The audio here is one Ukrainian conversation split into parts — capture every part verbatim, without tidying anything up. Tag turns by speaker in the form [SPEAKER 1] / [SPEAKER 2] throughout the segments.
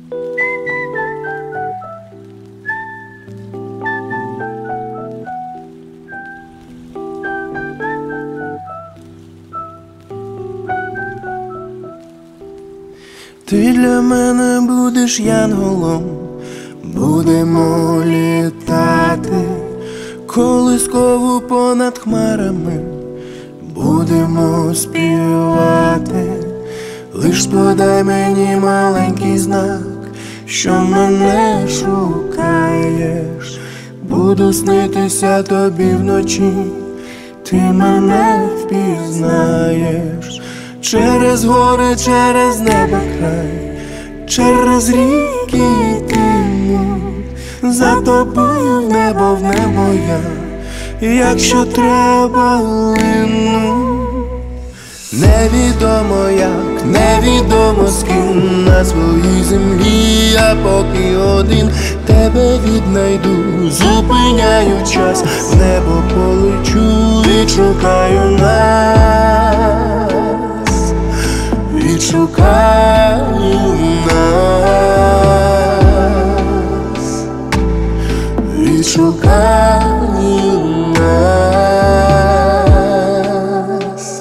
[SPEAKER 1] Ти для мене будеш янголом, будемо літати колискову понад хмарами, будемо співати. Лиш подай мені маленький знак, що мене шукаєш. Буду снитися тобі вночі, ти мене впізнаєш. Через гори, через небо край, через ріки йтиму, за тобою в небо, в небо я, якщо треба лину. Невідомо як, невідомо з ким на своїй землі, я поки один тебе віднайду. Зупиняю час, в небо полечу, відшукаю нас, відшукаю нас, відшукаю нас.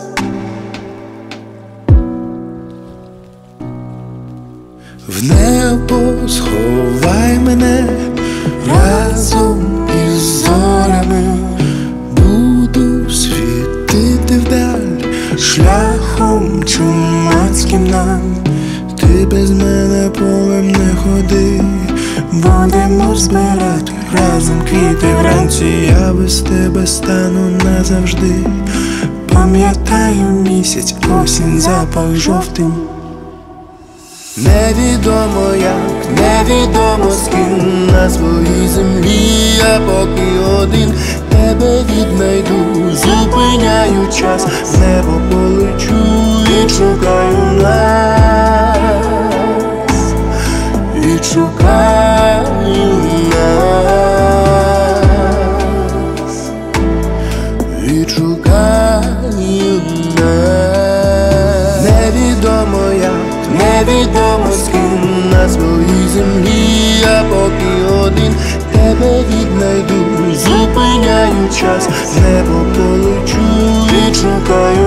[SPEAKER 1] В небо сховай мене разом із зорями, буду світити вдаль шляхом чумацьким нам. Ти без мене полем не ходи, будемо збирати разом квіти вранці. Я без тебе стану назавжди. Пам'ятаю місяць, осінь, запах жовтень. Невідомо як, невідомо з ким на своїй землі, я поки один тебе віднайду. Зупиняю час, в небо полечу, відшукаю нас, відшукаю нас, відшукаю нас. Невідомо як, невідомо з ким на своїй землі, я поки один тебе віднайду. Зупиняю час, в небо полечу, відшукаю